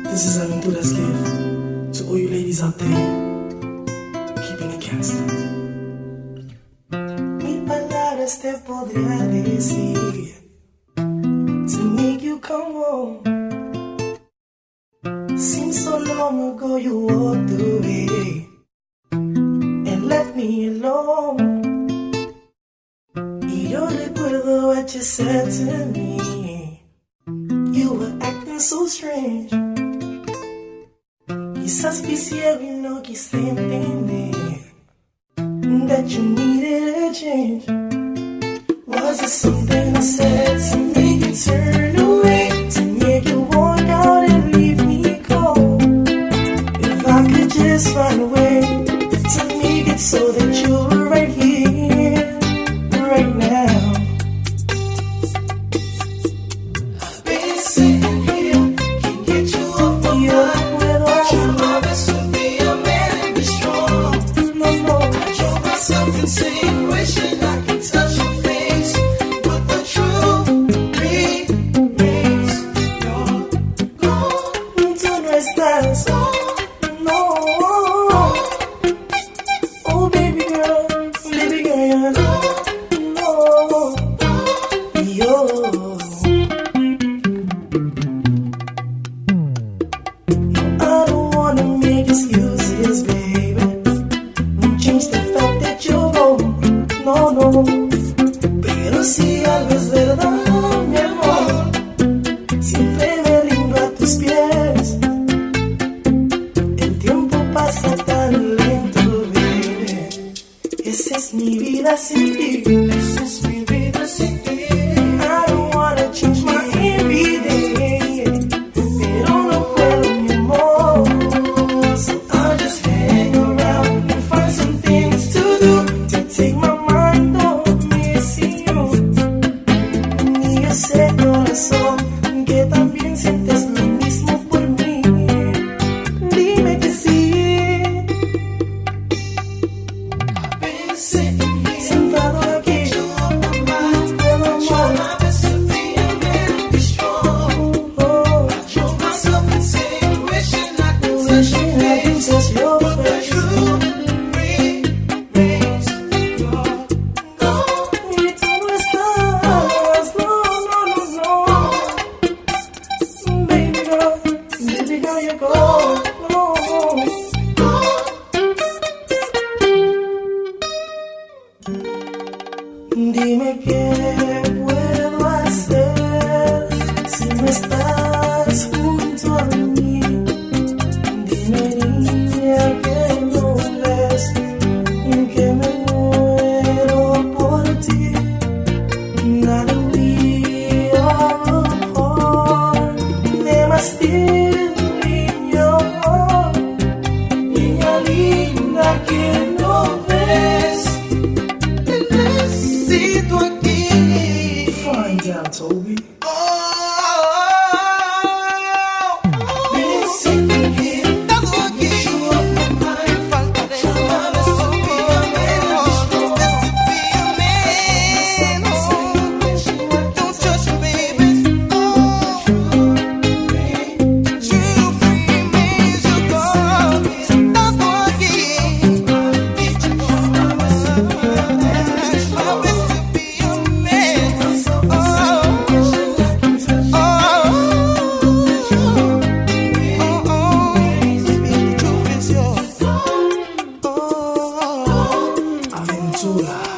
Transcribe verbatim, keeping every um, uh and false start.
This is Aventura's gift to all you ladies out there keeping it gangster. Mil palabras te podría decir to make you come home. Seems so long ago you walked away and left me alone. Y yo recuerdo what you said to me. You were acting so strange. Quizás fui ciego y no quise entender that you needed a change. Was it something I said to make you turn away, to make you walk out and leave me cold? If I could just find a way to make it so that you were right here, right now. I've been sitting here, can't get you off my mind. True love is to be a man and be strong. No, no, I drove myself insane, wishing I could touch your face, but the truth remains, you're gone. Tú no estás, no. Oh baby girl, baby girl, you're gone. No, yo. I don't wanna make excuses, baby. Won't change the fact that you're wrong. No, no. Pero si algo es verdad, mi amor, siempre me rindo a tus pies. El tiempo pasa tan lento, baby. Esa es mi vida sin ti. Esa es mi vida sin ti. I don't wanna change my everyday, pero no puedo, mi amor. So I'll just hang around and find some things to do to take my mind off missing you. Y yo sé, corazón, que también sientes lo mismo por mí. Dime que sí. Been sitting here, sentado aquí, puedo amar. Just your face. The truth remains, you're gone. Y tú no estás, no, no, no, no. Baby girl, baby girl, you're gone, no, gone. Dime qué puedo hacer si no estás junto a mí. Dime niña que no ves que me muero por ti. Now that we are apart, there must still be your heart. Niña linda que no ves, te necesito aquí. Find out, Toby. Aventura.